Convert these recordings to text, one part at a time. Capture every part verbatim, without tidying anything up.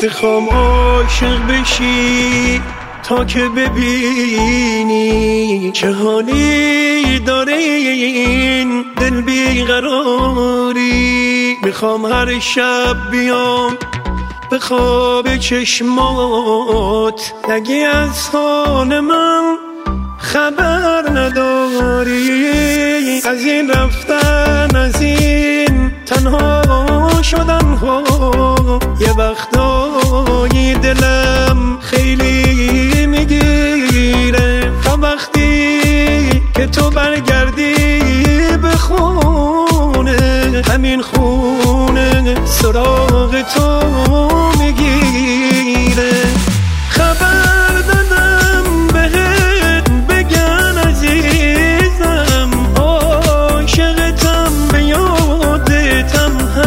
میخوام عاشق بشی تا که ببینی چه حالی داره این دل بیقراری. میخوام هر شب بیام به خواب چشمات، نگی از حال من خبر نداری. از این رفتن، از این تنها شدن ها، یه وقتایی دلم خیلی میگیره. تا وقتی که تو برگردی به خونه، همین خونه سراغ تو میگیره. خبر دادم بهت بگن عزیزم، عاشقتم به یادتم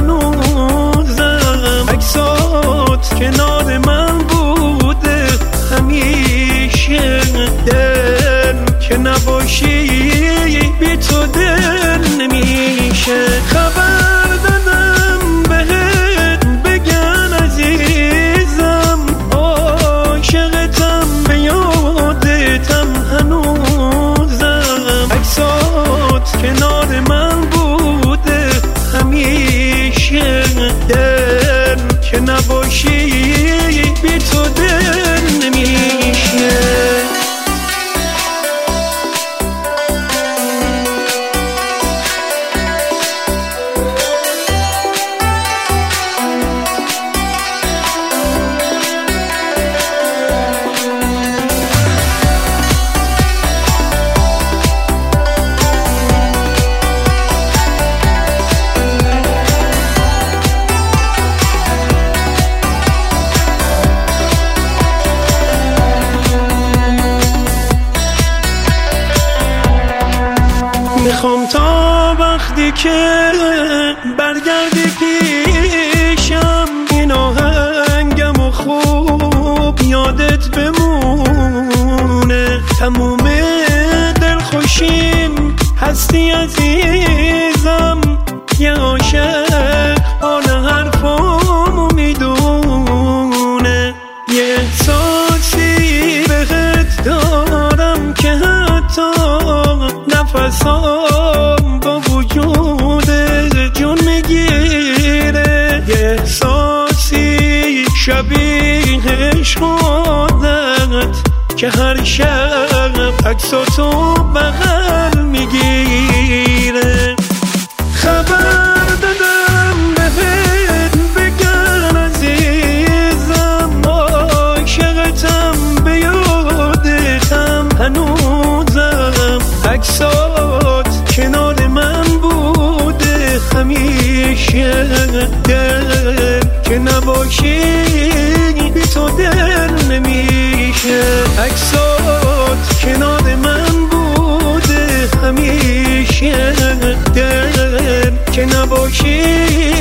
هنوزم. عکسات کنار من بوده همیشه، دل که نباشی بی تو دل نمیشه. خبر دادم بهت بگن عزیزم، عاشقتم به یادتم هنوزم. عکسات کنار من بوده همیشه، دل که نباشی بی تو دل نمیشه. میخوام تا وقتی که برگردی پیشم، این آهنگم و خوب یادت بمونه. تموم دل خوشیم هستی عزیزم، یه عاشق حال حرفامو میدونه. یه احساسی بهت دارم که حتی نفسام با وجود جون میگیره. یه احساسی شبیه عشقت که هر شب عکساتو بغل میگیره. خبر دادم بهت بگن عزیزم، عاشقتم به یادتم هنوزم. عکسات کنار من بوده همیشه، دل که نباشی بی تو دل نمیشه. عکسات کنار من بوده همیشه، دل که نباشی